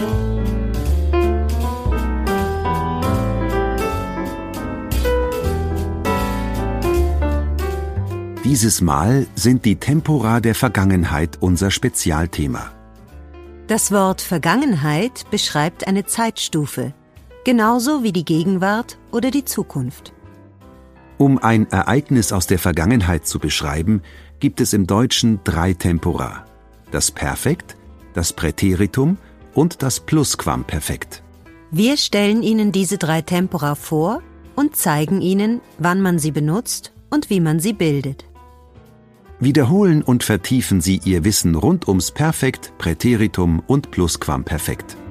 Dieses Mal sind die Tempora der Vergangenheit unser Spezialthema. Das Wort Vergangenheit beschreibt eine Zeitstufe, genauso wie die Gegenwart oder die Zukunft. Um ein Ereignis aus der Vergangenheit zu beschreiben, gibt es im Deutschen 3 Tempora: das Perfekt, das Präteritum und das Plusquamperfekt. Wir stellen Ihnen diese 3 Tempora vor und zeigen Ihnen, wann man sie benutzt und wie man sie bildet. Wiederholen und vertiefen Sie Ihr Wissen rund ums Perfekt, Präteritum und Plusquamperfekt.